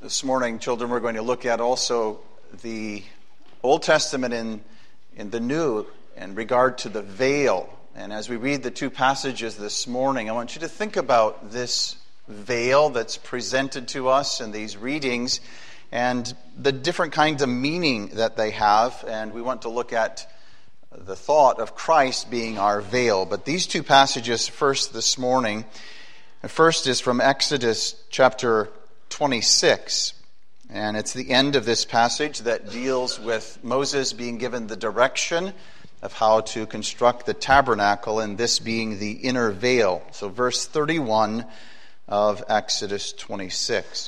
This morning, children, we're going to look at also the Old Testament in the New in regard to the veil. And as we read the two passages this morning, I want you to think about this veil that's presented to us in these readings and the different kinds of meaning that they have. And we want to look at the thought of Christ being our veil. But these two passages first this morning. The first is from Exodus chapter 26, and it's the end of this passage that deals with Moses being given the direction of how to construct the tabernacle, and this being the inner veil. So verse 31 of Exodus 26.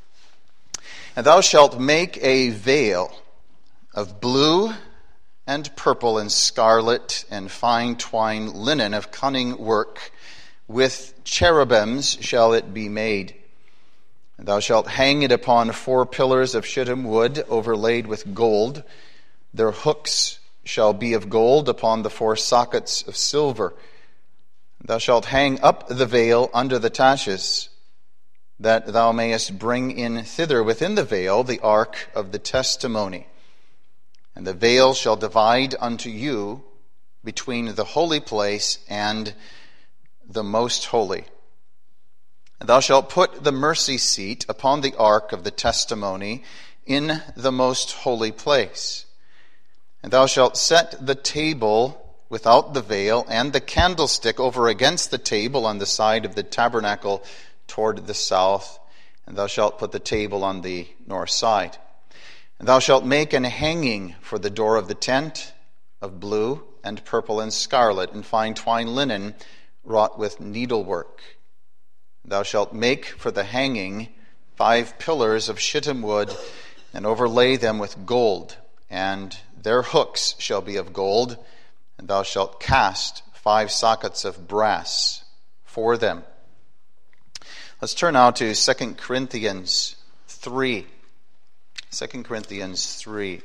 And thou shalt make a veil of blue and purple and scarlet and fine twined linen of cunning work, with cherubims shall it be made. And thou shalt hang it upon 4 pillars of shittim wood overlaid with gold. Their hooks shall be of gold upon the 4 sockets of silver. Thou shalt hang up the veil under the taches, that thou mayest bring in thither within the veil the ark of the testimony. And the veil shall divide unto you between the holy place and the most holy. And thou shalt put the mercy seat upon the ark of the testimony in the most holy place. And thou shalt set the table without the veil and the candlestick over against the table on the side of the tabernacle toward the south. And thou shalt put the table on the north side. And thou shalt make an hanging for the door of the tent of blue and purple and scarlet and fine twined linen wrought with needlework. Thou shalt make for the hanging 5 pillars of shittim wood, and overlay them with gold, and their hooks shall be of gold, and thou shalt cast 5 sockets of brass for them. Let's turn now to 2 Corinthians 3. 2 Corinthians 3.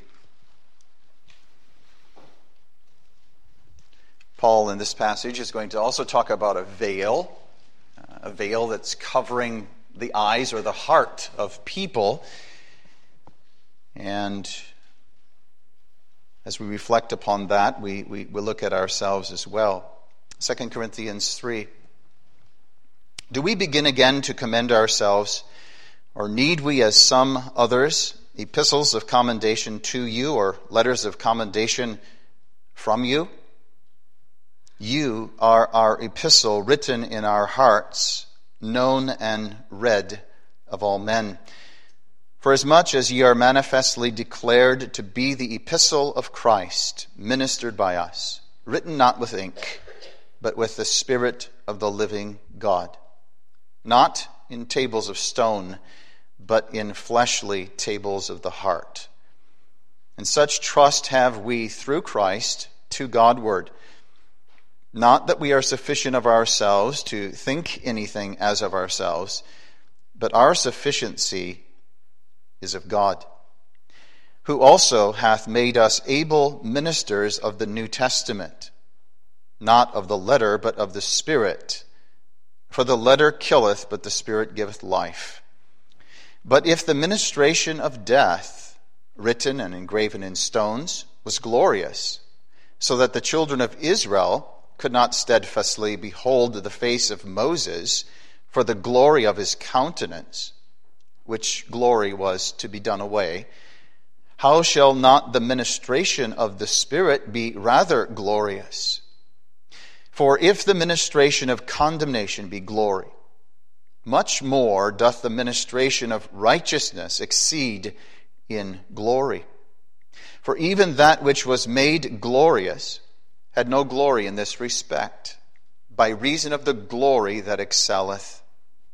Paul in this passage is going to also talk about a veil that's covering the eyes or the heart of people. And as we reflect upon that, we look at ourselves as well. 2 Corinthians 3. Do we begin again to commend ourselves, or need we, as some others, epistles of commendation to you, or letters of commendation from you? You are our epistle written in our hearts, known and read of all men. For as much as ye are manifestly declared to be the epistle of Christ, ministered by us, written not with ink, but with the Spirit of the living God, not in tables of stone, but in fleshly tables of the heart. And such trust have we through Christ to Godward. Not that we are sufficient of ourselves to think anything as of ourselves, but our sufficiency is of God, who also hath made us able ministers of the New Testament, not of the letter, but of the Spirit. For the letter killeth, but the Spirit giveth life. But if the ministration of death, written and engraven in stones, was glorious, so that the children of Israel could not steadfastly behold the face of Moses for the glory of his countenance, which glory was to be done away, how shall not the ministration of the Spirit be rather glorious? For if the ministration of condemnation be glory, much more doth the ministration of righteousness exceed in glory. For even that which was made glorious had no glory in this respect, by reason of the glory that excelleth.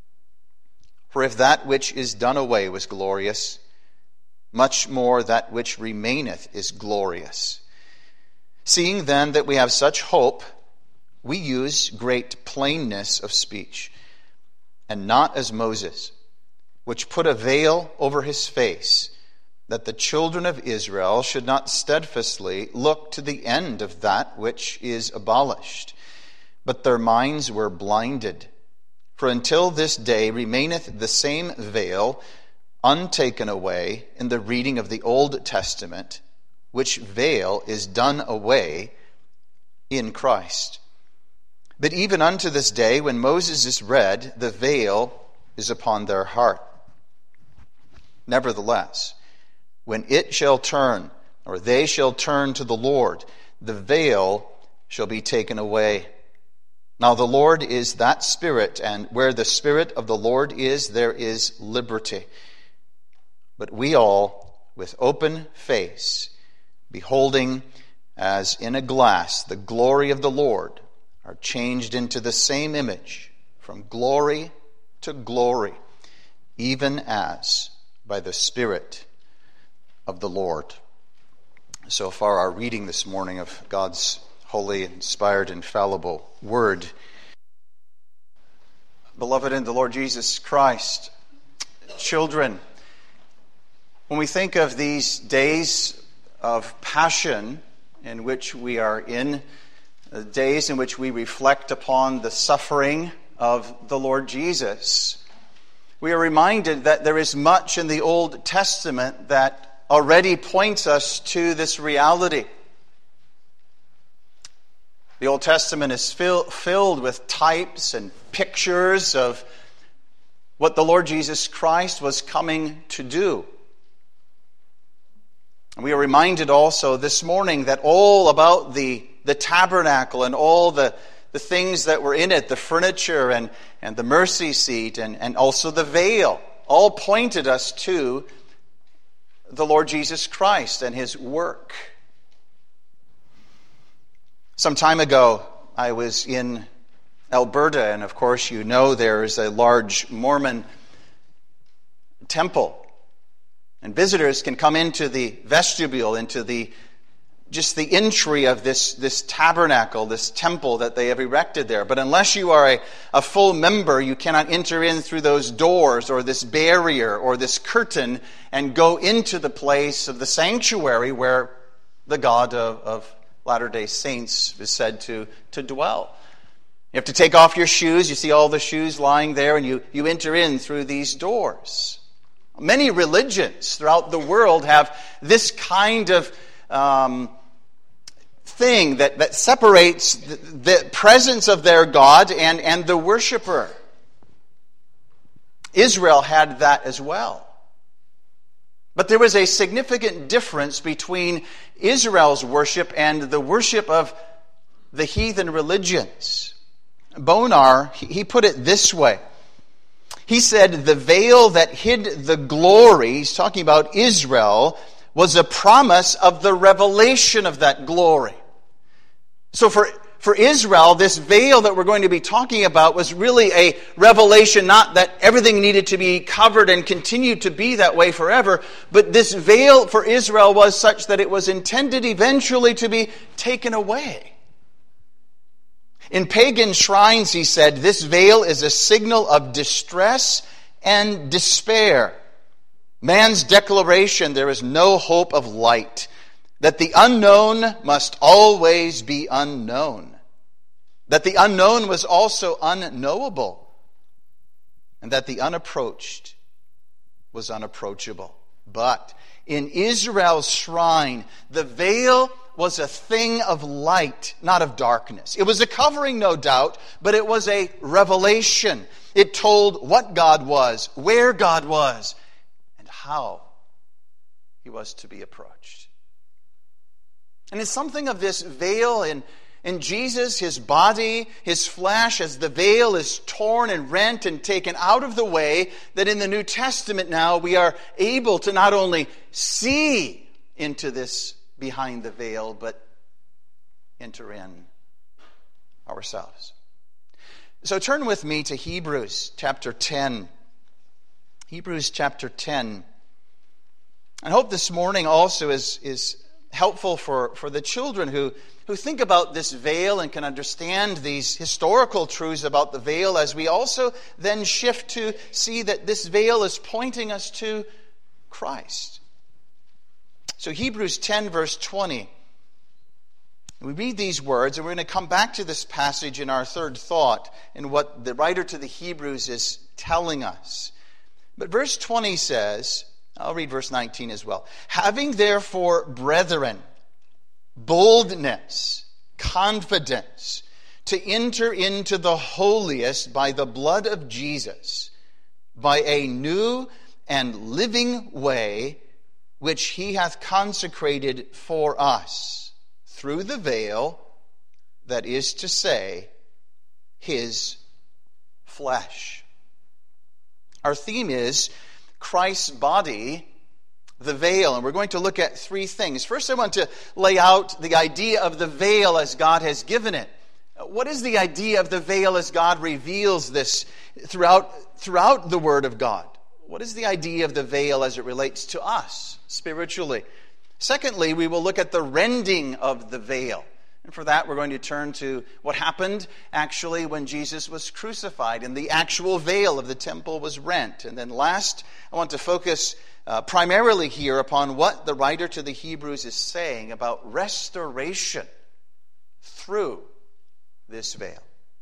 For if that which is done away was glorious, much more that which remaineth is glorious. Seeing then that we have such hope, we use great plainness of speech, and not as Moses, which put a veil over his face, that the children of Israel should not steadfastly look to the end of that which is abolished, but their minds were blinded. For until this day remaineth the same veil, untaken away in the reading of the Old Testament, which veil is done away in Christ. But even unto this day, when Moses is read, the veil is upon their heart. Nevertheless, when it shall turn, or they shall turn to the Lord, the veil shall be taken away. Now the Lord is that Spirit, and where the Spirit of the Lord is, there is liberty. But we all, with open face, beholding as in a glass the glory of the Lord, are changed into the same image, from glory to glory, even as by the Spirit of the Lord. So far, our reading this morning of God's holy, inspired, infallible Word. Beloved in the Lord Jesus Christ, children, when we think of these days of passion in which we are in, the days in which we reflect upon the suffering of the Lord Jesus, we are reminded that there is much in the Old Testament that already points us to this reality. The Old Testament is filled with types and pictures of what the Lord Jesus Christ was coming to do. And we are reminded also this morning that all about the tabernacle and all the things that were in it, the furniture and the mercy seat and also the veil, all pointed us to the Lord Jesus Christ and His work. Some time ago, I was in Alberta, and of course you know there is a large Mormon temple. And visitors can come into the vestibule, into the entry of this tabernacle, this temple that they have erected there. But unless you are a full member, you cannot enter in through those doors or this barrier or this curtain and go into the place of the sanctuary where the God of Latter-day Saints is said to dwell. You have to take off your shoes. You see all the shoes lying there, and you enter in through these doors. Many religions throughout the world have this kind of thing that separates the presence of their God and the worshiper. Israel had that as well. But there was a significant difference between Israel's worship and the worship of the heathen religions. Bonar, he put it this way. He said the veil that hid the glory, he's talking about Israel, was a promise of the revelation of that glory. So for Israel, this veil that we're going to be talking about was really a revelation, not that everything needed to be covered and continue to be that way forever, but this veil for Israel was such that it was intended eventually to be taken away. In pagan shrines, he said, this veil is a signal of distress and despair. Man's declaration, there is no hope of light. That the unknown must always be unknown. That the unknown was also unknowable. And that the unapproached was unapproachable. But in Israel's shrine, the veil was a thing of light, not of darkness. It was a covering, no doubt, but it was a revelation. It told what God was, where God was, and how He was to be approached. And it's something of this veil in Jesus, His body, His flesh, as the veil is torn and rent and taken out of the way, that in the New Testament now we are able to not only see into this behind the veil, but enter in ourselves. So turn with me to Hebrews chapter 10. Hebrews chapter 10. I hope this morning also is helpful for the children who think about this veil and can understand these historical truths about the veil, as we also then shift to see that this veil is pointing us to Christ. So Hebrews 10 verse 20. We read these words, and we're going to come back to this passage in our third thought in what the writer to the Hebrews is telling us. But verse 20 says, I'll read verse 19 as well. Having therefore, brethren, boldness, confidence, to enter into the holiest by the blood of Jesus, by a new and living way, which he hath consecrated for us, through the veil, that is to say, his flesh. Our theme is Christ's body, the veil, and we're going to look at three things. First, I want to lay out the idea of the veil as God has given it. What is the idea of the veil as God reveals this throughout the Word of God? What is the idea of the veil as it relates to us spiritually? Secondly, we will look at the rending of the veil. And for that, we're going to turn to what happened actually when Jesus was crucified and the actual veil of the temple was rent. And then last, I want to focus primarily here upon what the writer to the Hebrews is saying about restoration through this veil.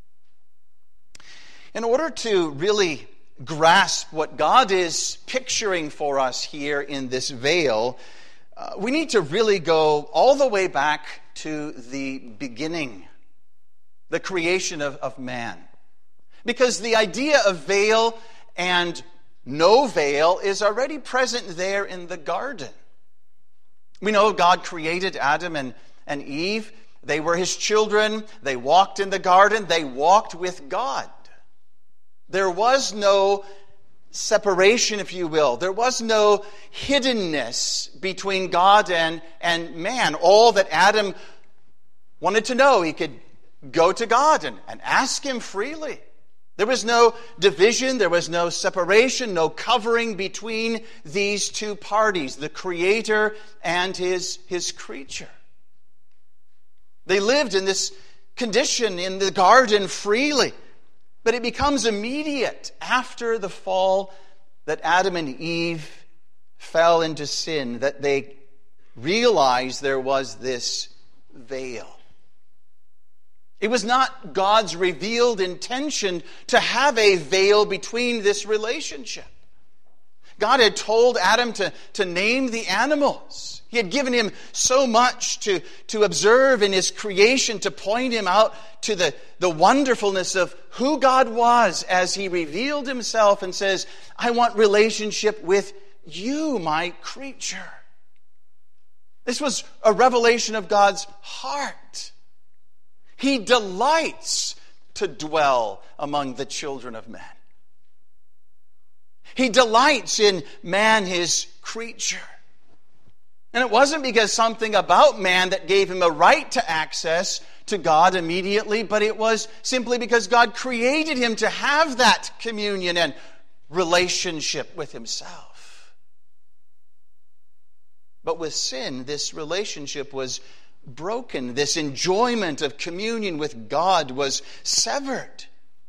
In order to really grasp what God is picturing for us here in this veil, we need to really go all the way back to the beginning, the creation of man. Because the idea of veil and no veil is already present there in the garden. We know God created Adam and Eve. They were his children. They walked in the garden. They walked with God. There was no separation, if you will. There was no hiddenness between God and man. All that Adam wanted to know, he could go to God and ask him freely. There was no division, there was no separation, no covering between these two parties, the Creator and his creature. They lived in this condition in the garden freely. But it becomes immediate after the fall that Adam and Eve fell into sin, that they realized there was this veil. It was not God's revealed intention to have a veil between this relationship. God had told Adam to name the animals. He had given him so much to observe in his creation, to point him out to the wonderfulness of who God was as he revealed himself and says, I want relationship with you, my creature. This was a revelation of God's heart. He delights to dwell among the children of men. He delights in man, his creature. And it wasn't because something about man that gave him a right to access to God immediately, but it was simply because God created him to have that communion and relationship with himself. But with sin, this relationship was broken. This enjoyment of communion with God was severed.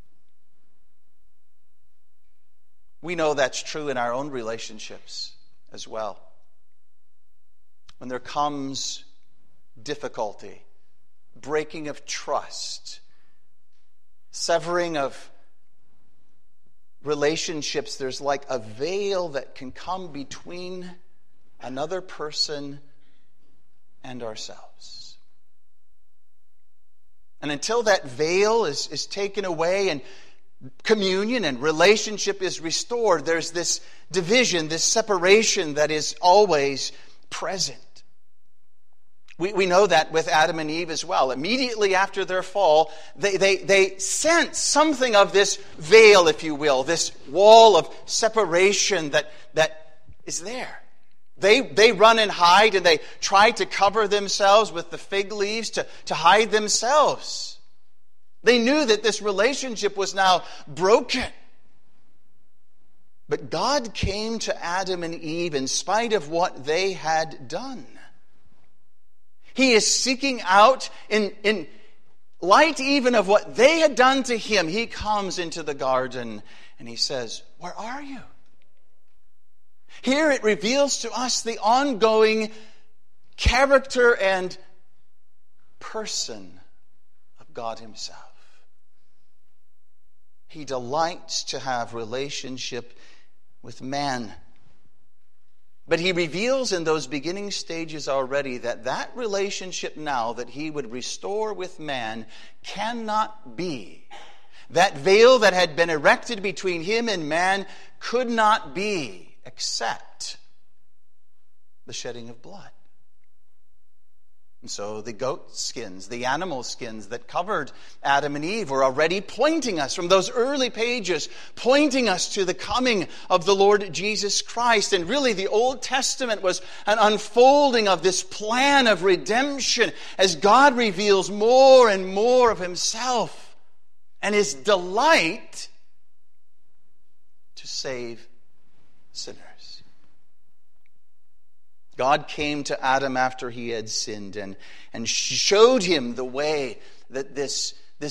We know that's true in our own relationships as well. When there comes difficulty, breaking of trust, severing of relationships, there's like a veil that can come between another person and ourselves. And until that veil is taken away and communion and relationship is restored, there's this division, this separation that is always present. We know that with Adam and Eve as well. Immediately after their fall, they sense something of this veil, if you will, this wall of separation that is there. They run and hide, and they try to cover themselves with the fig leaves to hide themselves. They knew that this relationship was now broken. But God came to Adam and Eve in spite of what they had done. He is seeking out, in light even of what they had done to him, he comes into the garden and he says, "Where are you?" Here it reveals to us the ongoing character and person of God himself. He delights to have relationship with man. But he reveals in those beginning stages already that that relationship now that he would restore with man cannot be. That veil that had been erected between him and man could not be except the shedding of blood. And so the goat skins, the animal skins that covered Adam and Eve were already pointing us from those early pages, pointing us to the coming of the Lord Jesus Christ. And really the Old Testament was an unfolding of this plan of redemption as God reveals more and more of himself and his delight to save sinners. God came to Adam after he had sinned and showed him the way that this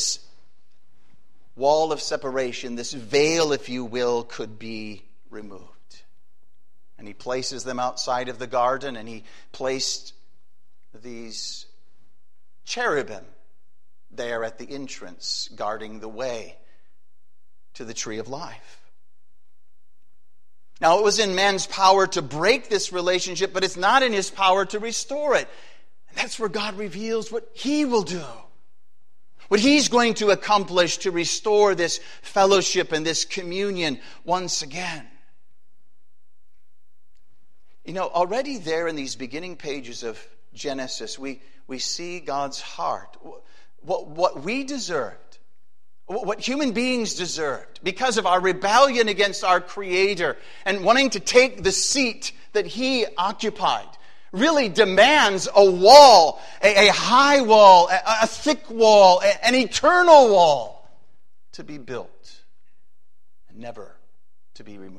wall of separation, this veil, if you will, could be removed. And he places them outside of the garden, and he placed these cherubim there at the entrance, guarding the way to the tree of life. Now, it was in man's power to break this relationship, but it's not in his power to restore it. And that's where God reveals what he will do. What he's going to accomplish to restore this fellowship and this communion once again. You know, already there in these beginning pages of Genesis, we see God's heart. What we deserved. What human beings deserved because of our rebellion against our Creator and wanting to take the seat that he occupied really demands a wall, a high wall, a thick wall, an eternal wall to be built and never to be removed.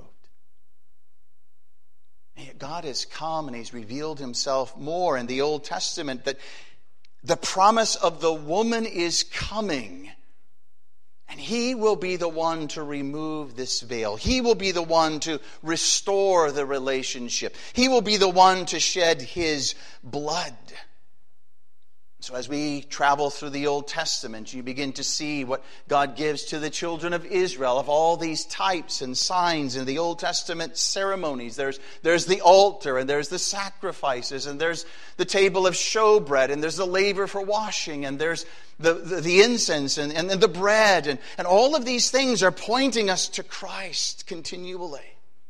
And yet God has come and he's revealed himself more in the Old Testament that the promise of the woman is coming. And he will be the one to remove this veil. He will be the one to restore the relationship. He will be the one to shed his blood. So as we travel through the Old Testament, you begin to see what God gives to the children of Israel of all these types and signs in the Old Testament ceremonies. There's the altar, and there's the sacrifices, and there's the table of showbread, and there's the laver for washing, and there's the incense and the bread. And all of these things are pointing us to Christ continually.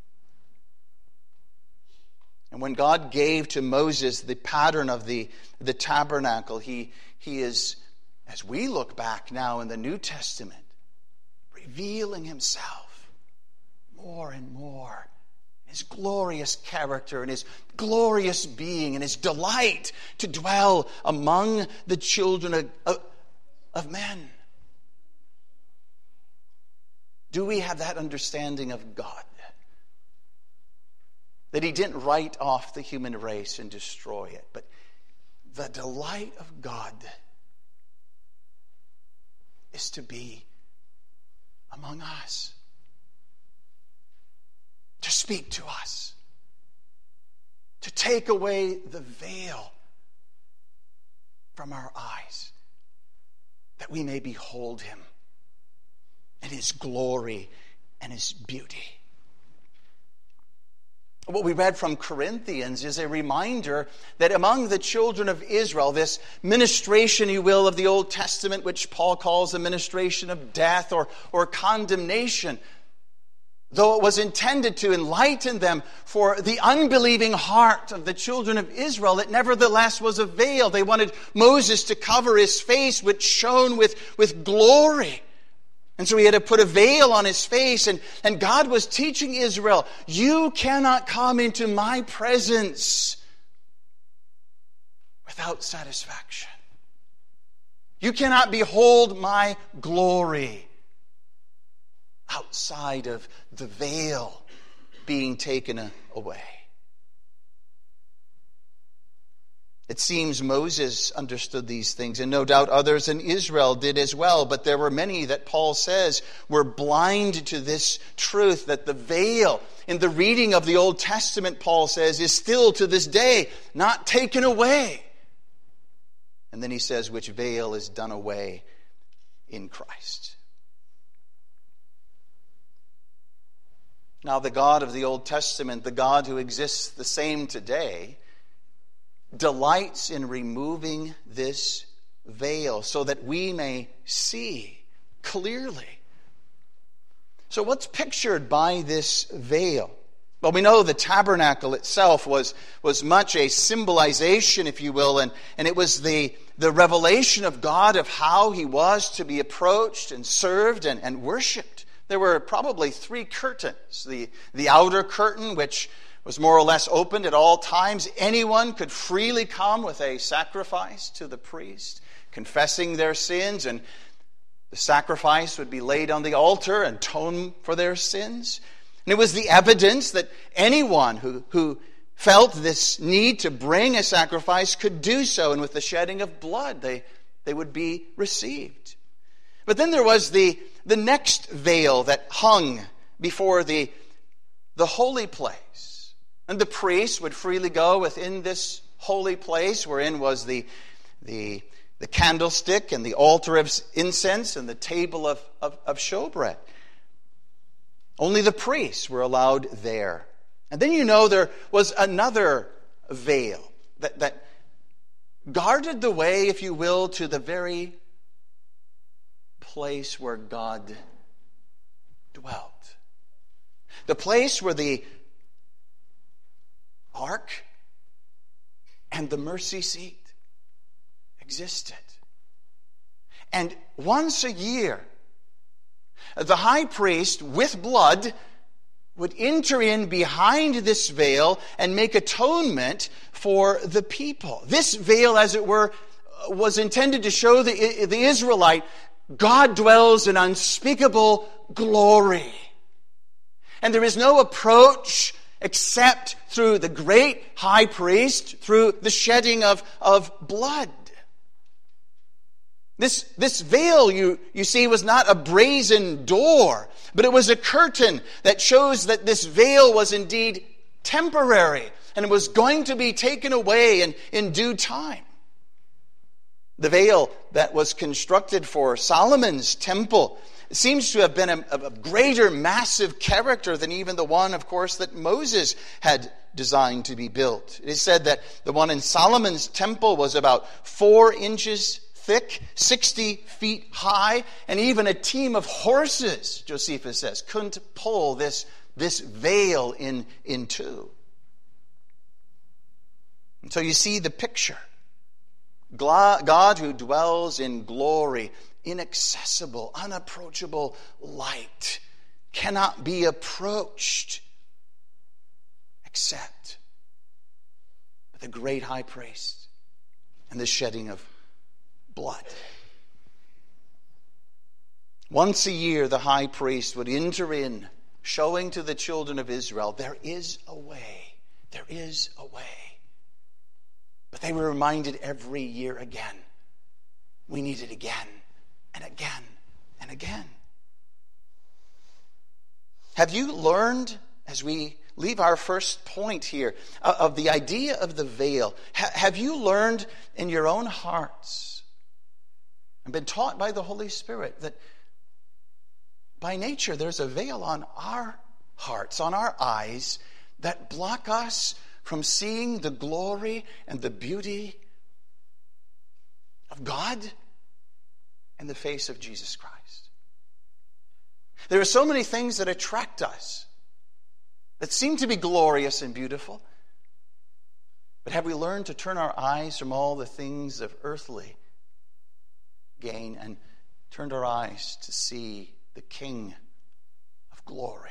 And when God gave to Moses the pattern of the tabernacle, he is, as we look back now in the New Testament, revealing himself more and more. His glorious character and his glorious being and his delight to dwell among the children of men. Do we have that understanding of God? That he didn't write off the human race and destroy it, but the delight of God is to be among us, to speak to us, to take away the veil from our eyes, that we may behold him and his glory and his beauty. What we read from Corinthians is a reminder that among the children of Israel, this ministration, you will, of the Old Testament, which Paul calls a ministration of death or condemnation, though it was intended to enlighten them for the unbelieving heart of the children of Israel, it nevertheless was a veil. They wanted Moses to cover his face, which shone with glory. And so he had to put a veil on his face. And God was teaching Israel, you cannot come into my presence without satisfaction. You cannot behold my glory outside of the veil being taken away. It seems Moses understood these things, and no doubt others in Israel did as well. But there were many that Paul says were blind to this truth, that the veil in the reading of the Old Testament, Paul says, is still to this day not taken away. And then he says, which veil is done away in Christ. Now, the God of the Old Testament, the God who exists the same today, delights in removing this veil so that we may see clearly. So what's pictured by this veil? Well, we know the tabernacle itself was much a symbolization, if you will, and it was the revelation of God of how he was to be approached and served and worshipped. There were probably 3 curtains. The outer curtain, which was more or less opened at all times. Anyone could freely come with a sacrifice to the priest, confessing their sins, and the sacrifice would be laid on the altar and atone for their sins. And it was the evidence that anyone who felt this need to bring a sacrifice could do so, and with the shedding of blood they would be received. But then there was the next veil that hung before the holy place. And the priest would freely go within this holy place, wherein was the candlestick and the altar of incense and the table of showbread. Only the priests were allowed there. And then there was another veil that guarded the way, if you will, to the very place where God dwelt. The place where the ark and the mercy seat existed. And once a year, the high priest with blood would enter in behind this veil and make atonement for the people. This veil, as it were, was intended to show the Israelite God dwells in unspeakable glory. And there is no approach except through the great high priest, through the shedding of blood. This veil, you see, was not a brazen door, but it was a curtain that shows that this veil was indeed temporary and it was going to be taken away in due time. The veil that was constructed for Solomon's temple seems to have been of a greater massive character than even the one, of course, that Moses had designed to be built. It is said that the one in Solomon's temple was about 4 inches thick, 60 feet high, and even a team of horses, Josephus says, couldn't pull this veil in two. And so you see the picture. God who dwells in glory, inaccessible, unapproachable light, cannot be approached except with the great high priest and the shedding of blood. Once a year, the high priest would enter in, showing to the children of Israel, there is a way, there is a way. But they were reminded every year again, we need it again and again and again. Have you learned, as we leave our first point here, of the idea of the veil, have you learned in your own hearts and been taught by the Holy Spirit that by nature there's a veil on our hearts, on our eyes, that block us from seeing the glory and the beauty of God and the face of Jesus Christ? There are so many things that attract us, that seem to be glorious and beautiful. But have we learned to turn our eyes from all the things of earthly gain and turned our eyes to see the King of glory?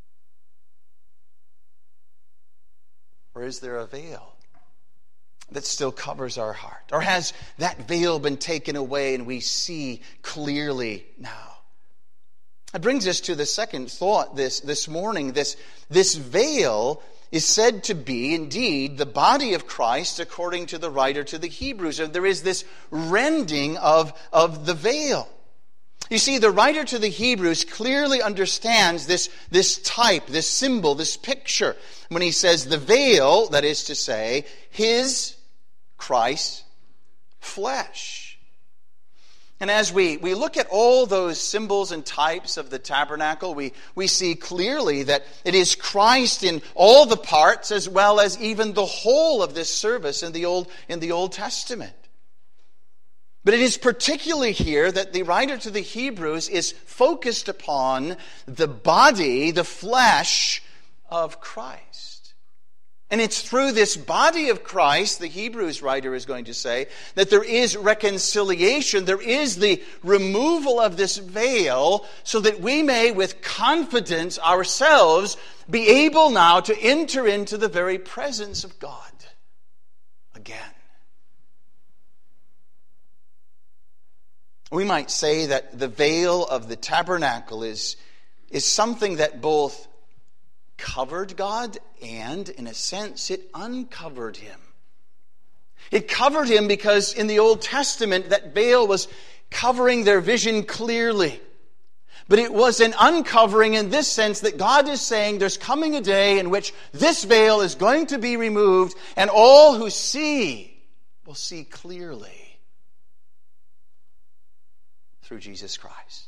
Or is there a veil that still covers our heart? Or has that veil been taken away and we see clearly now? That brings us to the second thought this morning. This veil is said to be indeed the body of Christ according to the writer to the Hebrews. And there is this rending of the veil. You see, the writer to the Hebrews clearly understands this type, this symbol, this picture, when he says the veil, that is to say, his, Christ's, flesh. And as we look at all those symbols and types of the tabernacle, we see clearly that it is Christ in all the parts as well as even the whole of this service in the Old Testament. But it is particularly here that the writer to the Hebrews is focused upon the body, the flesh of Christ. And it's through this body of Christ, the Hebrews writer is going to say, that there is reconciliation, there is the removal of this veil, so that we may with confidence ourselves be able now to enter into the very presence of God again. We might say that the veil of the tabernacle is something that both covered God and, in a sense, it uncovered him. It covered him because in the Old Testament that veil was covering their vision clearly. But it was an uncovering in this sense that God is saying there's coming a day in which this veil is going to be removed and all who see will see clearly through Jesus Christ.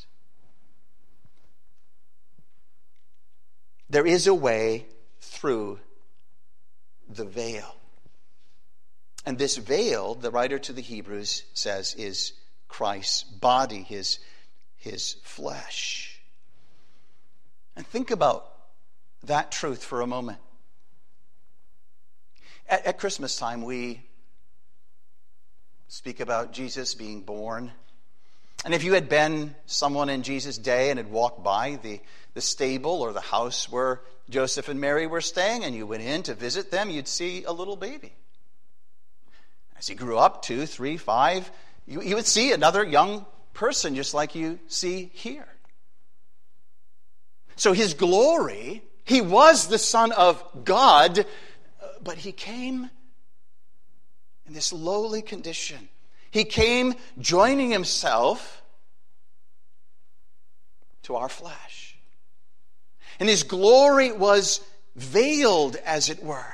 There is a way through the veil. And this veil, the writer to the Hebrews says, is Christ's body, his flesh. And think about that truth for a moment. At Christmas time, we speak about Jesus being born. And if you had been someone in Jesus' day and had walked by the stable or the house where Joseph and Mary were staying, and you went in to visit them, you'd see a little baby. As he grew up, 2, 3, 5, you would see another young person just like you see here. So his glory, he was the Son of God, but he came in this lowly condition. He came joining himself to our flesh. And his glory was veiled, as it were.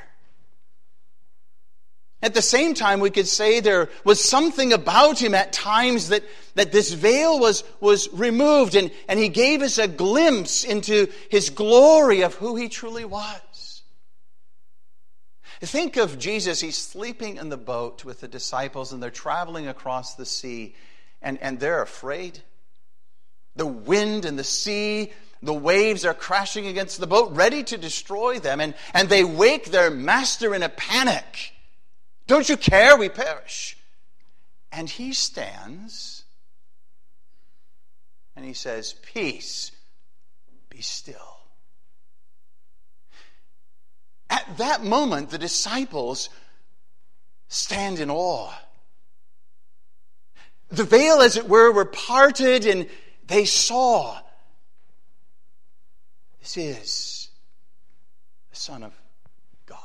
At the same time, we could say there was something about him at times that this veil was removed, and he gave us a glimpse into his glory of who he truly was. Think of Jesus. He's sleeping in the boat with the disciples, and they're traveling across the sea, and they're afraid. The wind and the sea, the waves are crashing against the boat, ready to destroy them, and they wake their master in a panic. Don't you care? We perish. And he stands and he says, "Peace, be still." At that moment, the disciples stand in awe. The veil, as it were parted, and they saw, this is the Son of God.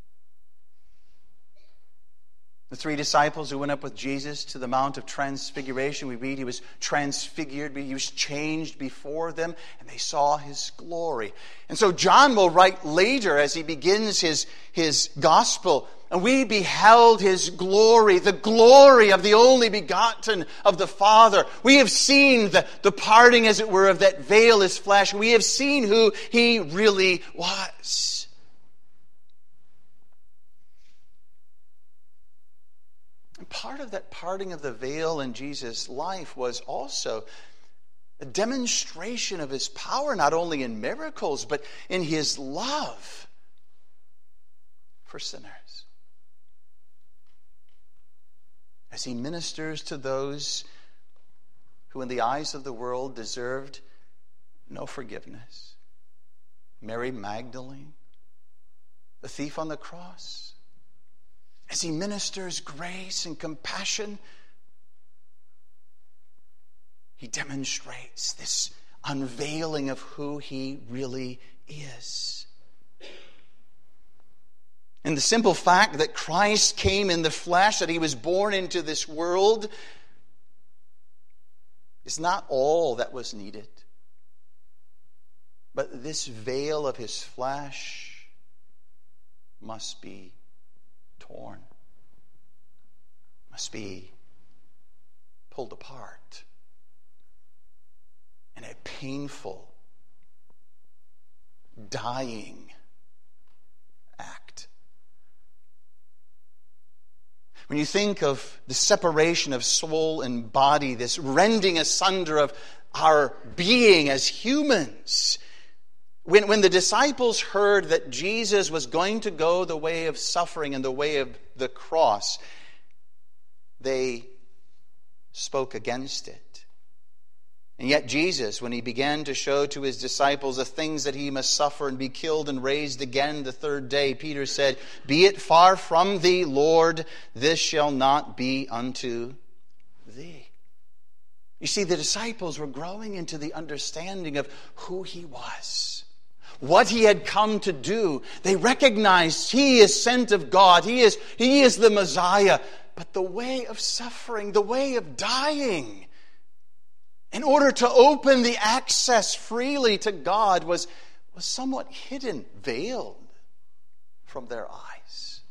The 3 disciples who went up with Jesus to the Mount of Transfiguration, we read he was transfigured, he was changed before them, and they saw his glory. And so John will write later as he begins his gospel, and we beheld his glory, the glory of the only begotten of the Father. We have seen the parting, as it were, of that veil, his flesh. We have seen who he really was. And part of that parting of the veil in Jesus' life was also a demonstration of his power, not only in miracles, but in his love for sinners. As he ministers to those who in the eyes of the world deserved no forgiveness. Mary Magdalene, the thief on the cross. As he ministers grace and compassion, he demonstrates this unveiling of who he really is. And the simple fact that Christ came in the flesh, that he was born into this world, is not all that was needed. But this veil of his flesh must be torn, must be pulled apart in a painful, dying act. When you think of the separation of soul and body, this rending asunder of our being as humans, when the disciples heard that Jesus was going to go the way of suffering and the way of the cross, they spoke against it. And yet Jesus, when he began to show to his disciples the things that he must suffer and be killed and raised again the third day, Peter said, "Be it far from thee, Lord, this shall not be unto thee." You see, the disciples were growing into the understanding of who he was, what he had come to do. They recognized he is sent of God. He is the Messiah. But the way of suffering, the way of dying, in order to open the access freely to God, was somewhat hidden, veiled from their eyes.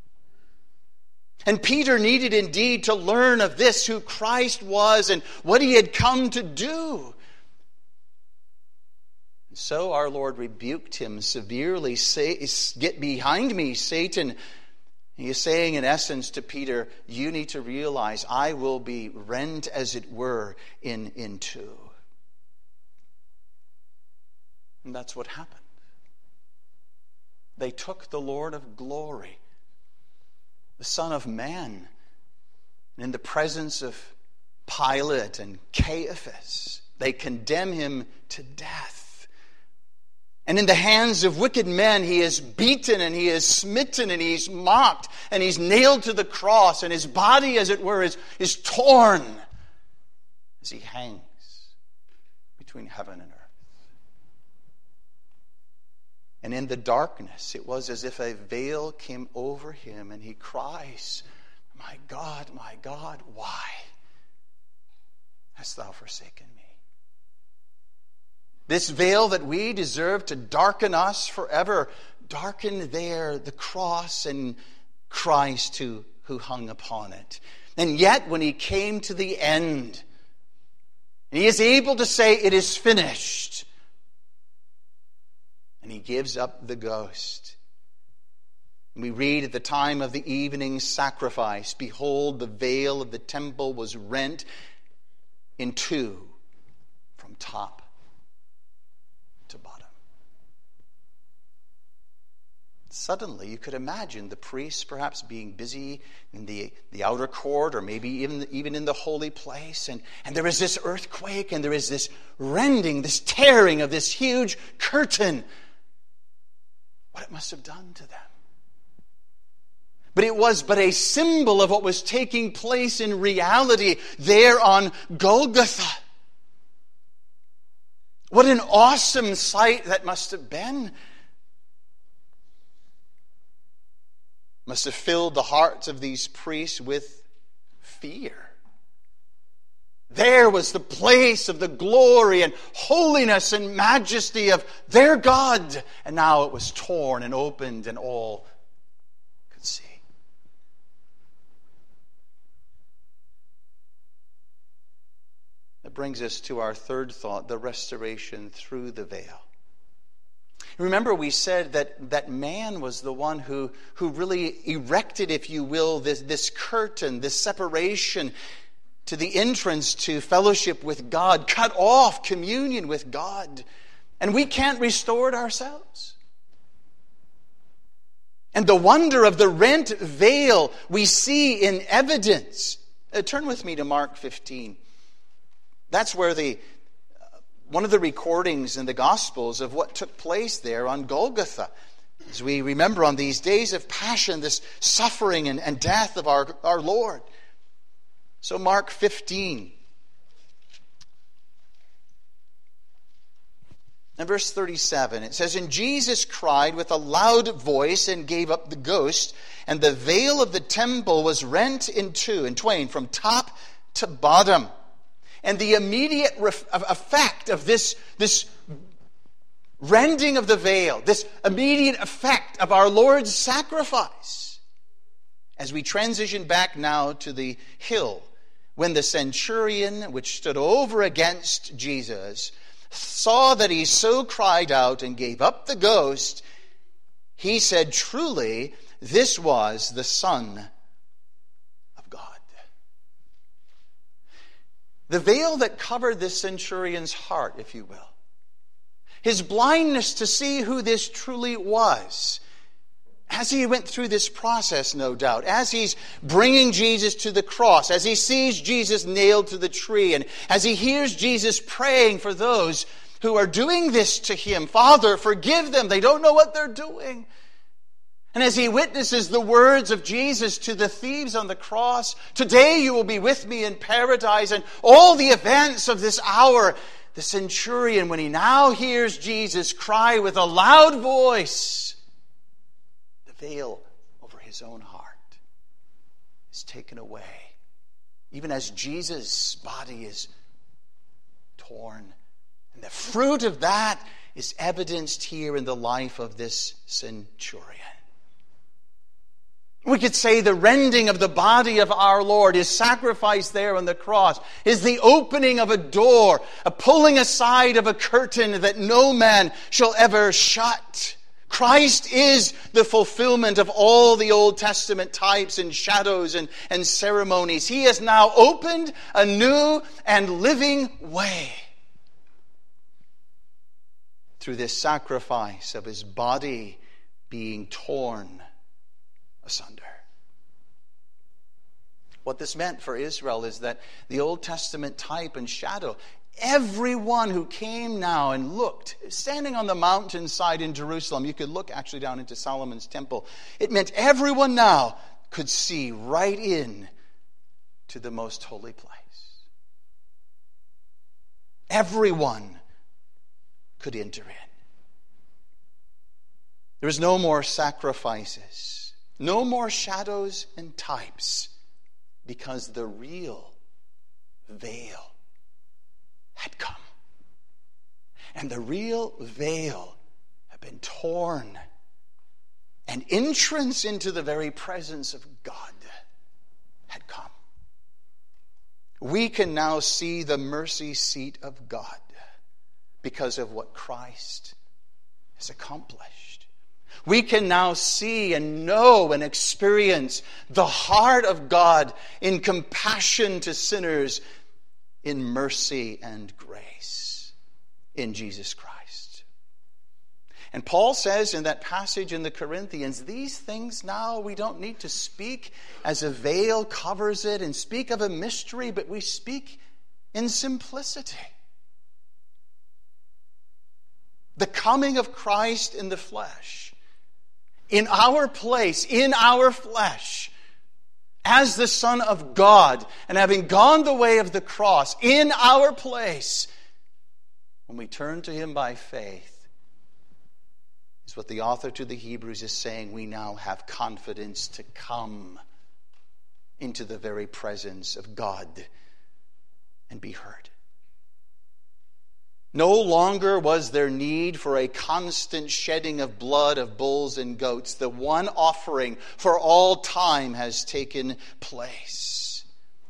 And Peter needed indeed to learn of this, who Christ was and what he had come to do. And so our Lord rebuked him severely. "Get behind me, Satan." He is saying, in essence, to Peter, you need to realize I will be rent, as it were, in two. And that's what happened. They took the Lord of glory, the Son of Man, and in the presence of Pilate and Caiaphas, they condemn him to death. And in the hands of wicked men, he is beaten and he is smitten and he's mocked and he's nailed to the cross, and his body, as it were, is torn as he hangs between heaven and earth. And in the darkness, it was as if a veil came over him, and he cries, my God, why hast thou forsaken me?" This veil that we deserve to darken us forever, darkened there the cross and Christ who hung upon it. And yet when he came to the end, he is able to say, "It is finished." And he gives up the ghost. And we read at the time of the evening sacrifice, "Behold, the veil of the temple was rent in two from top to bottom." Suddenly, you could imagine the priests perhaps being busy in the outer court, or maybe even in the holy place. And there is this earthquake, and there is this rending, this tearing of this huge curtain. What it must have done to them. But it was but a symbol of what was taking place in reality there on Golgotha. What an awesome sight that must have been. Must have filled the hearts of these priests with fear. There was the place of the glory and holiness and majesty of their God. And now it was torn and opened, and all could see. That brings us to our third thought, the restoration through the veil. Remember, we said that man was the one who really erected, if you will, this curtain, this separation to the entrance to fellowship with God, cut off communion with God. And we can't restore it ourselves. And the wonder of the rent veil we see in evidence. Turn with me to Mark 15. That's where one of the recordings in the Gospels of what took place there on Golgotha. As we remember on these days of passion, this suffering and death of our Lord. So Mark 15. And verse 37, it says, "And Jesus cried with a loud voice and gave up the ghost, and the veil of the temple was rent in twain, from top to bottom." And the immediate effect of this rending of the veil, this immediate effect of our Lord's sacrifice, as we transition back now to the hill when the centurion, which stood over against Jesus, saw that he so cried out and gave up the ghost, he said, "Truly, this was the Son of God." The veil that covered this centurion's heart, if you will, his blindness to see who this truly was, as he went through this process, no doubt, as he's bringing Jesus to the cross, as he sees Jesus nailed to the tree, and as he hears Jesus praying for those who are doing this to him, "Father, forgive them, they don't know what they're doing." And as he witnesses the words of Jesus to the thieves on the cross, "Today you will be with me in paradise," and all the events of this hour, the centurion, when he now hears Jesus cry with a loud voice, the veil over his own heart is taken away, even as Jesus' body is torn. And the fruit of that is evidenced here in the life of this centurion. We could say the rending of the body of our Lord, his sacrifice there on the cross, is the opening of a door, a pulling aside of a curtain that no man shall ever shut. Christ is the fulfillment of all the Old Testament types and shadows and ceremonies. He has now opened a new and living way through this sacrifice of his body being torn asunder. What this meant for Israel is that the Old Testament type and shadow, everyone who came now and looked, standing on the mountainside in Jerusalem, you could look actually down into Solomon's temple. It meant everyone now could see right in to the most holy place. Everyone could enter in. There was no more sacrifices, no more shadows and types, because the real veil had come. And the real veil had been torn. And entrance into the very presence of God had come. We can now see the mercy seat of God because of what Christ has accomplished. We can now see and know and experience the heart of God in compassion to sinners, in mercy and grace in Jesus Christ. And Paul says in that passage in the Corinthians, these things now we don't need to speak as a veil covers it and speak of a mystery, but we speak in simplicity. The coming of Christ in the flesh, in our place, in our flesh, as the Son of God, and having gone the way of the cross in our place, when we turn to him by faith, is what the author to the Hebrews is saying. We now have confidence to come into the very presence of God and be heard. No longer was there need for a constant shedding of blood of bulls and goats. The one offering for all time has taken place.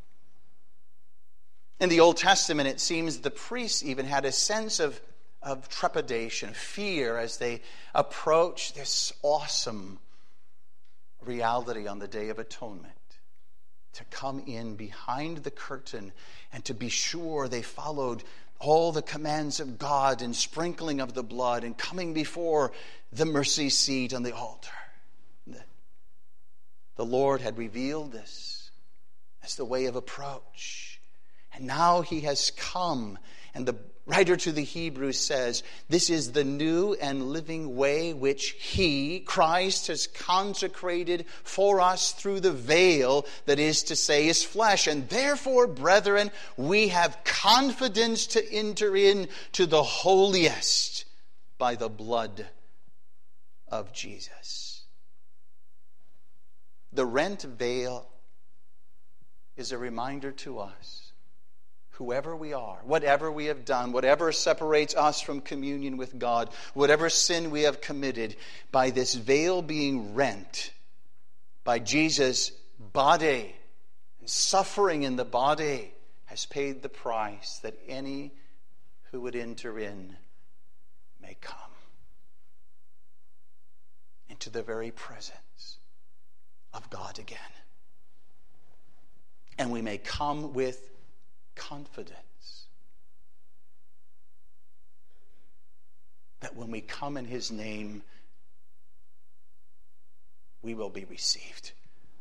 In the Old Testament, it seems the priests even had a sense of trepidation, fear, as they approached this awesome reality on the Day of Atonement. To come in behind the curtain and to be sure they followed all the commands of God and sprinkling of the blood and coming before the mercy seat on the altar. The Lord had revealed this as the way of approach. And now he has come. And the writer to the Hebrews says, this is the new and living way which he, Christ, has consecrated for us through the veil, that is to say, his flesh. And therefore, brethren, we have confidence to enter into the holiest by the blood of Jesus. The rent veil is a reminder to us, whoever we are, whatever we have done, whatever separates us from communion with God, whatever sin we have committed, by this veil being rent, by Jesus' body and suffering in the body, has paid the price that any who would enter in may come into the very presence of God again. And we may come with confidence that when we come in His name, we will be received.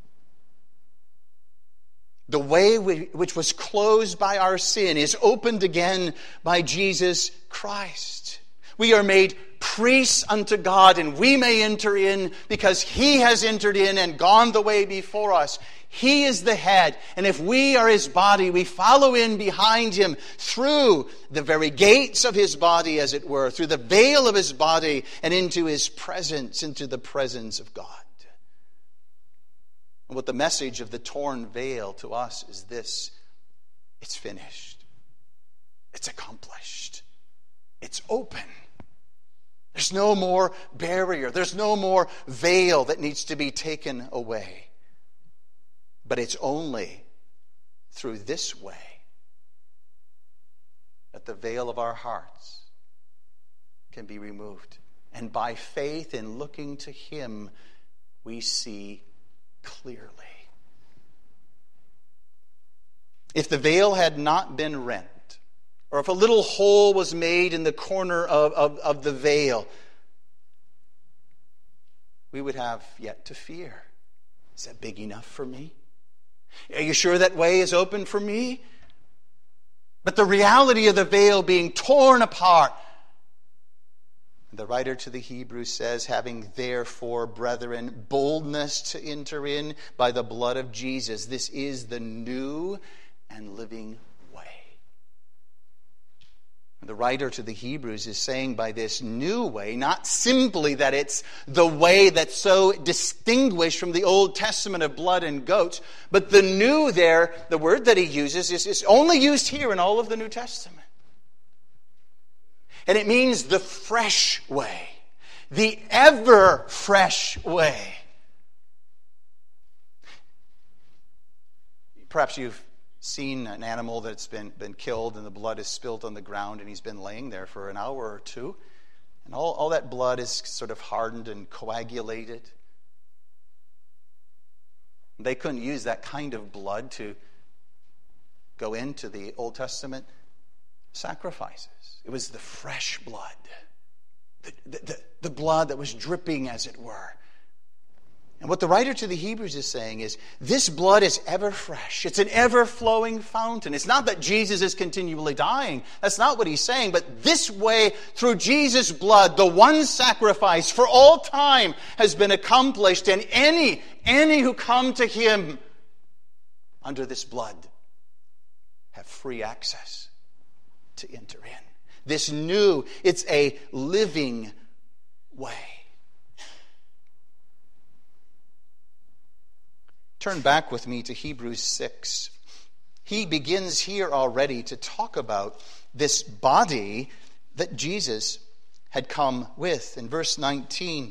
The way which was closed by our sin is opened again by Jesus Christ. We are made priests unto God, and we may enter in because He has entered in and gone the way before us. He is the head, and if we are His body, we follow in behind Him through the very gates of His body, as it were, through the veil of His body and into His presence, into the presence of God. And what the message of the torn veil to us is this: it's finished. It's accomplished. It's open. There's no more barrier. There's no more veil that needs to be taken away. But it's only through this way that the veil of our hearts can be removed. And by faith in looking to Him, we see clearly. If the veil had not been rent, or if a little hole was made in the corner of the veil, we would have yet to fear. Is that big enough for me? Are you sure that way is open for me? But the reality of the veil being torn apart, the writer to the Hebrews says, having therefore, brethren, boldness to enter in by the blood of Jesus. This is the new and living way. The writer to the Hebrews is saying by this new way, not simply that it's the way that's so distinguished from the Old Testament of blood and goats, but the new there, the word that he uses, is only used here in all of the New Testament. And it means the fresh way, the ever fresh way. Perhaps you've seen an animal that's been killed and the blood is spilled on the ground and he's been laying there for an hour or two. And all that blood is sort of hardened and coagulated. They couldn't use that kind of blood to go into the Old Testament sacrifices. It was the fresh blood, the blood that was dripping, as it were. And what the writer to the Hebrews is saying is, this blood is ever fresh. It's an ever-flowing fountain. It's not that Jesus is continually dying. That's not what he's saying. But this way, through Jesus' blood, the one sacrifice for all time has been accomplished. And any who come to Him under this blood have free access to enter in. This new, it's a living way. Turn back with me to Hebrews 6. He begins here already to talk about this body that Jesus had come with. In verse 19,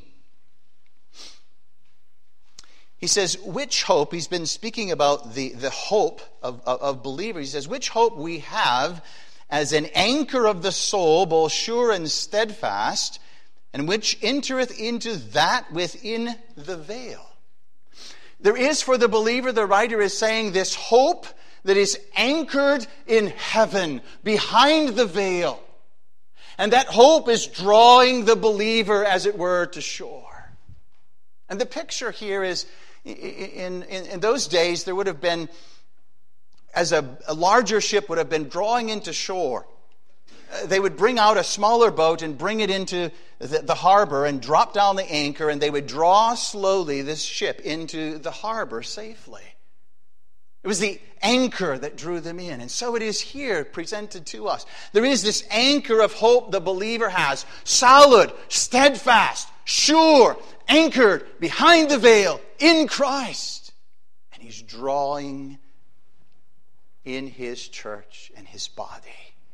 he says, which hope, he's been speaking about the hope of believers. He says, which hope we have as an anchor of the soul, both sure and steadfast, and which entereth into that within the veil. There is for the believer, the writer is saying, this hope that is anchored in heaven, behind the veil. And that hope is drawing the believer, as it were, to shore. And the picture here is, in those days, there would have been, as a larger ship would have been drawing into shore, they would bring out a smaller boat and bring it into the harbor and drop down the anchor, and they would draw slowly this ship into the harbor safely. It was the anchor that drew them in. And so it is here presented to us. There is this anchor of hope the believer has, solid, steadfast, sure, anchored behind the veil in Christ. And He's drawing in His church and His body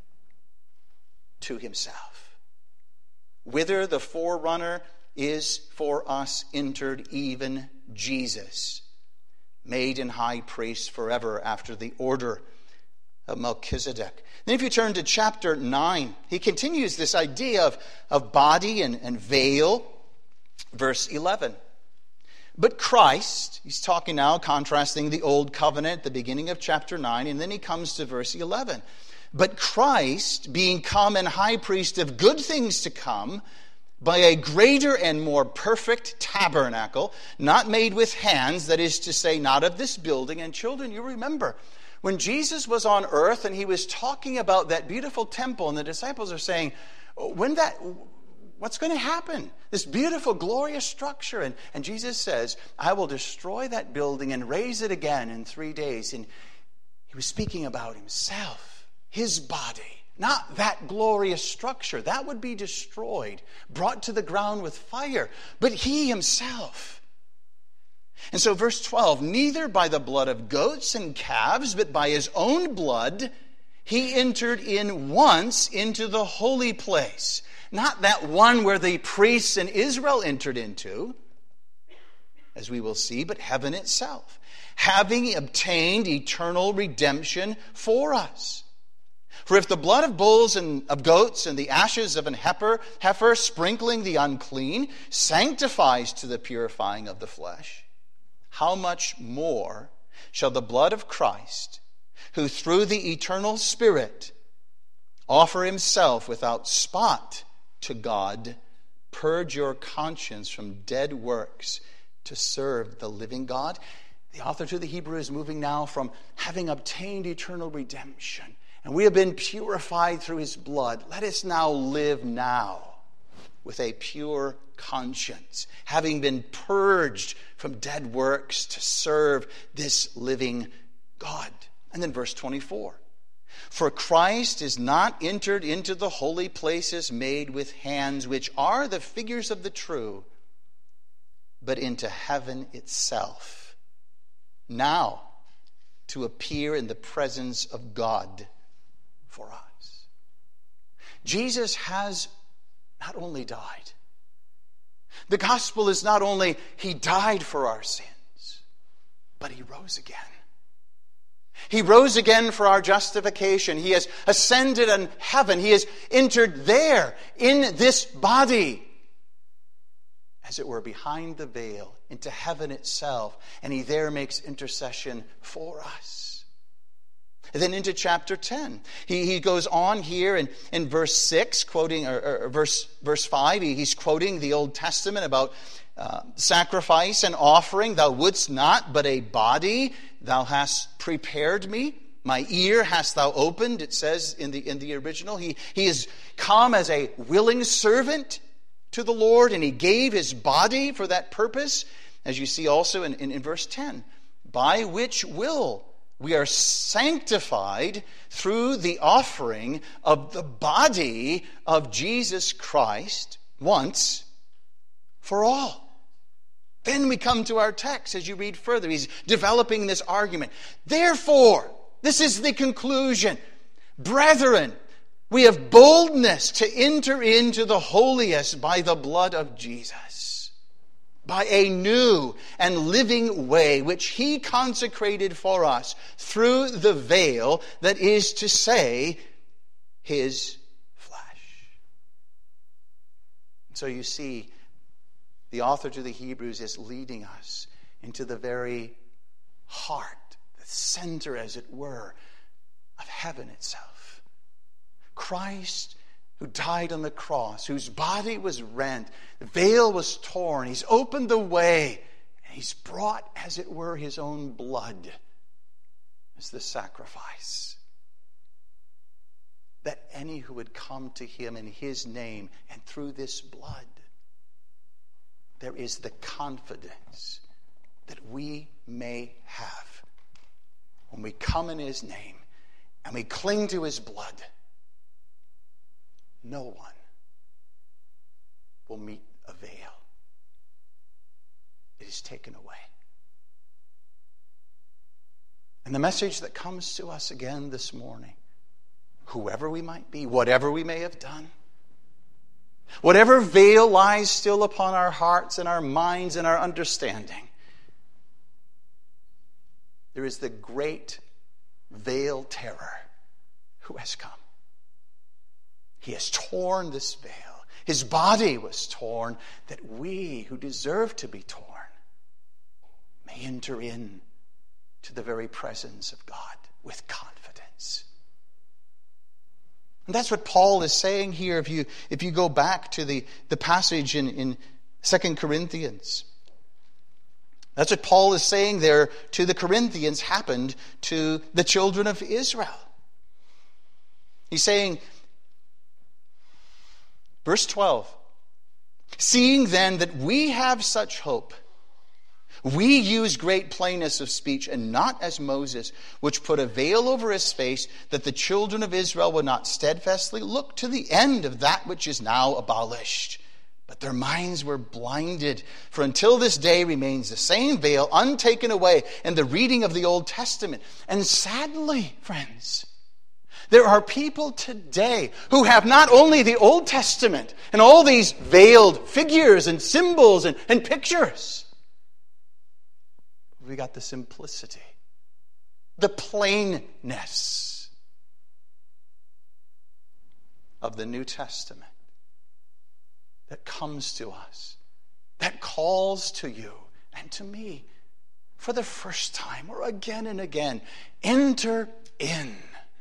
to Himself. Whither the forerunner is for us entered, even Jesus, made an high priest forever after the order of Melchizedek. Then if you turn to chapter 9, he continues this idea of body and veil. Verse 11. But Christ, he's talking now, contrasting the old covenant at the beginning of chapter 9, and then he comes to verse 11. But Christ, being come and high priest of good things to come, by a greater and more perfect tabernacle, not made with hands, that is to say, not of this building. And children, you remember, when Jesus was on earth and he was talking about that beautiful temple, and the disciples are saying, what's going to happen? This beautiful, glorious structure. And Jesus says, I will destroy that building and raise it again in 3 days. And he was speaking about himself, his body. Not that glorious structure. That would be destroyed, brought to the ground with fire. But he himself. And so verse 12, neither by the blood of goats and calves, but by his own blood, he entered in once into the holy place. Not that one where the priests in Israel entered into, as we will see, but heaven itself, having obtained eternal redemption for us. For if the blood of bulls and of goats and the ashes of an heifer sprinkling the unclean sanctifies to the purifying of the flesh, how much more shall the blood of Christ, who through the eternal Spirit offer himself without spot to God, purge your conscience from dead works to serve the living God? The author to the Hebrew is moving now from having obtained eternal redemption, and we have been purified through his blood. Let us now live now with a pure conscience, having been purged from dead works to serve this living God. And then verse 24. For Christ is not entered into the holy places made with hands, which are the figures of the true, but into heaven itself, now to appear in the presence of God for us. Jesus has not only died. The gospel is not only he died for our sins, but he rose again. He rose again for our justification. He has ascended in heaven. He has entered there in this body, as it were, behind the veil, into heaven itself. And he there makes intercession for us. And then into chapter 10. He goes on here in verse 6, quoting, or verse 5, he's quoting the Old Testament about sacrifice and offering. Thou wouldst not, but a body thou hast prepared me. My ear hast thou opened, it says in the original. He is come as a willing servant to the Lord, and he gave his body for that purpose, as you see also in verse 10. By which will we are sanctified through the offering of the body of Jesus Christ once for all. Then we come to our text as you read further. He's developing this argument. Therefore, this is the conclusion. Brethren, we have boldness to enter into the holiest by the blood of Jesus, by a new and living way which he consecrated for us through the veil, that is to say, his flesh. So you see, the author to the Hebrews is leading us into the very heart, the center, as it were, of heaven itself. Christ, who died on the cross, whose body was rent, the veil was torn, he's opened the way, and he's brought, as it were, his own blood as the sacrifice. That any who would come to him in his name and through this blood, there is the confidence that we may have when we come in his name and we cling to his blood. No one will meet a veil. It is taken away. And the message that comes to us again this morning, whoever we might be, whatever we may have done, whatever veil lies still upon our hearts and our minds and our understanding, there is the great veil terror who has come. He has torn this veil. His body was torn that we who deserve to be torn may enter in to the very presence of God with confidence. And that's what Paul is saying here if you go back to the passage in 2 Corinthians. That's what Paul is saying there to the Corinthians happened to the children of Israel. He's saying, verse 12, seeing then that we have such hope, we use great plainness of speech, and not as Moses, which put a veil over his face, that the children of Israel would not steadfastly look to the end of that which is now abolished. But their minds were blinded, for until this day remains the same veil untaken away in the reading of the Old Testament. And sadly, friends, there are people today who have not only the Old Testament and all these veiled figures and symbols and pictures. We got the simplicity, the plainness of the New Testament that comes to us, that calls to you and to me for the first time or again and again. Enter in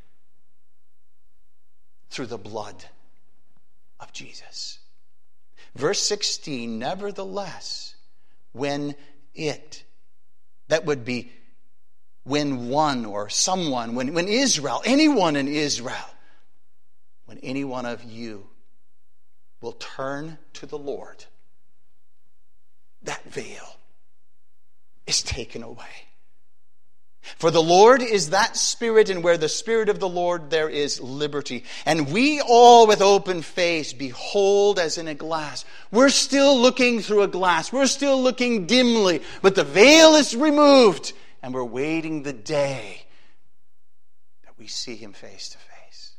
through the blood of Jesus. Verse 16, nevertheless, when it, that would be when one or someone, when Israel, anyone in Israel, when any one of you will turn to the Lord, that veil is taken away. For the Lord is that Spirit, and where the Spirit of the Lord there is liberty. And we all with open face behold as in a glass. We're still looking through a glass. We're still looking dimly. But the veil is removed. And we're waiting the day that we see Him face to face.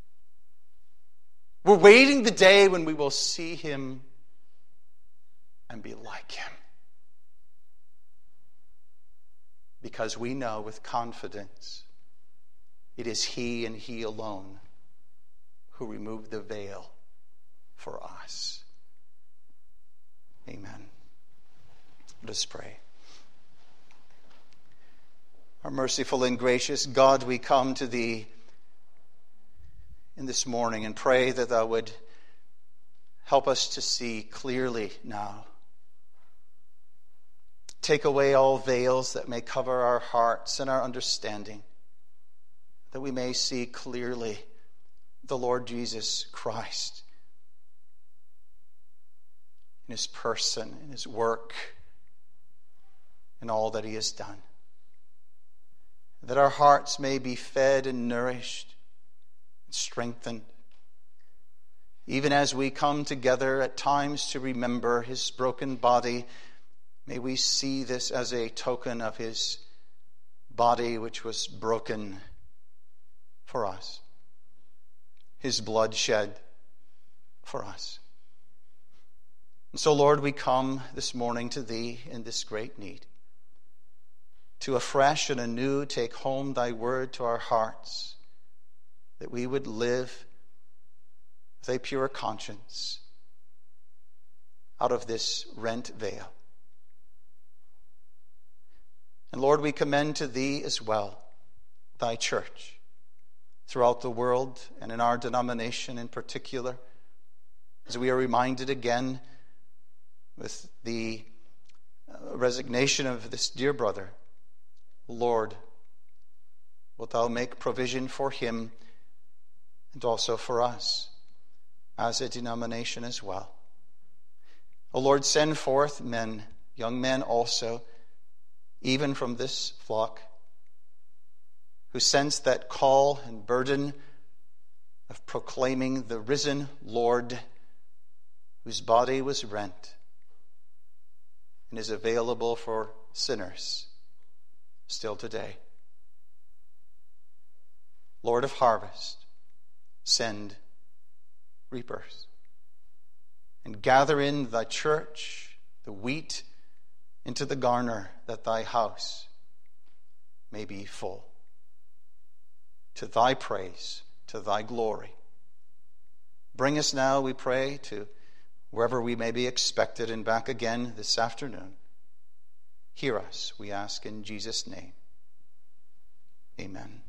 We're waiting the day when we will see Him and be like Him. Because we know with confidence it is He and He alone who removed the veil for us. Amen. Let us pray. Our merciful and gracious God, we come to Thee in this morning and pray that Thou would help us to see clearly now. Take away all veils that may cover our hearts and our understanding, that we may see clearly the Lord Jesus Christ in His person, in His work, in all that He has done. That our hearts may be fed and nourished and strengthened, even as we come together at times to remember His broken body. May we see this as a token of His body which was broken for us, His blood shed for us. And so, Lord, we come this morning to Thee in this great need, to afresh and anew take home Thy word to our hearts, that we would live with a pure conscience out of this rent veil. And Lord, we commend to Thee as well Thy church throughout the world and in our denomination in particular, as we are reminded again with the resignation of this dear brother. Lord, wilt Thou make provision for him and also for us as a denomination as well. O Lord, send forth men, young men also, even from this flock, who sense that call and burden of proclaiming the risen Lord, whose body was rent and is available for sinners still today. Lord of harvest, send reapers and gather in Thy church the wheat into the garner, that Thy house may be full. To thy praise, to thy glory. Bring us now, we pray, to wherever we may be expected and back again this afternoon. Hear us, we ask in Jesus' name. Amen.